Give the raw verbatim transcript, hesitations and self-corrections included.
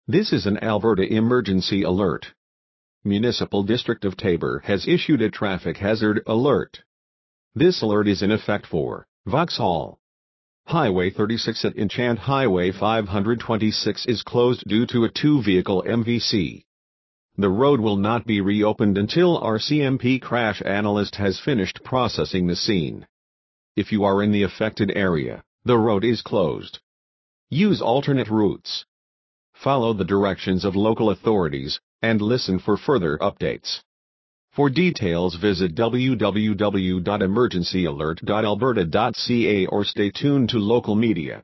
This is an Alberta emergency alert. Municipal District of Taber has issued a traffic hazard alert. This alert is in effect for Vauxhall. Highway thirty-six at Enchant Highway five twenty-six is closed due to a two-vehicle M V C. The road will not be reopened until our C M P crash analyst has finished processing the scene. If you are in the affected area, the road is closed. Use alternate routes. Follow the directions of local authorities, and listen for further updates. For details visit w w w dot emergency alert dot alberta dot c a or stay tuned to local media.